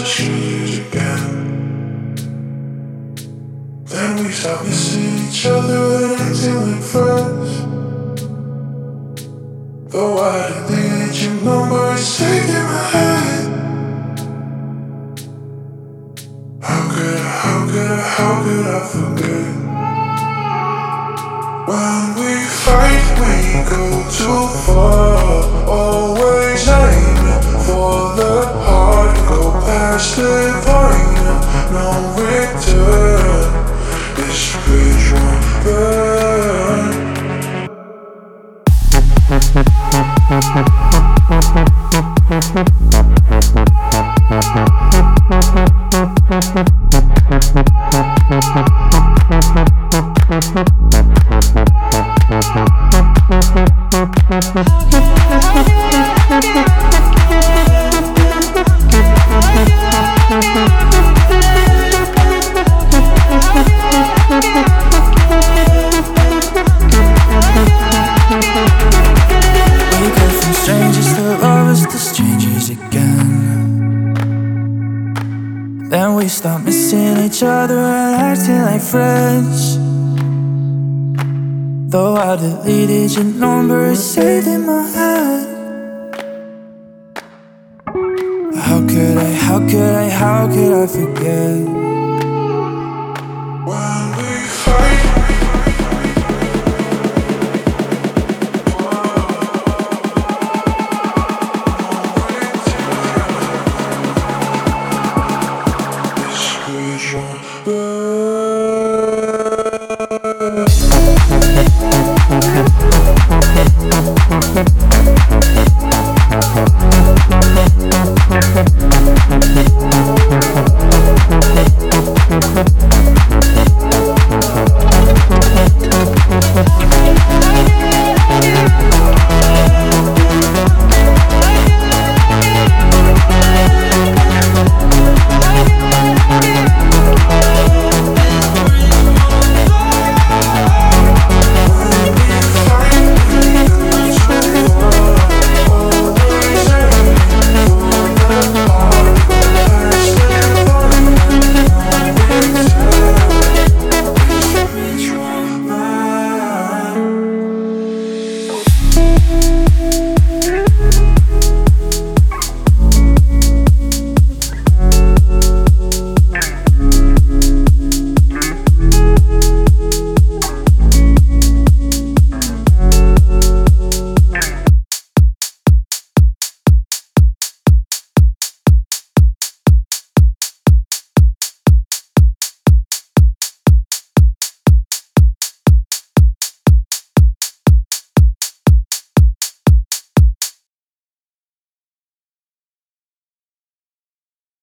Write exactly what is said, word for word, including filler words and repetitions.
strangers again. Then we stop missing each other and acting like friends. Though I deleted your number, it's saved in my head. How could I, how could I, how could I forget? When we fight, we go too far. Always aiming for the heart. Go past the point, no return. This bridge won't burn. Then we stop missing each other and acting like friends. Though I deleted your number, it's saved in my head. How could I, how could I, how could I forget?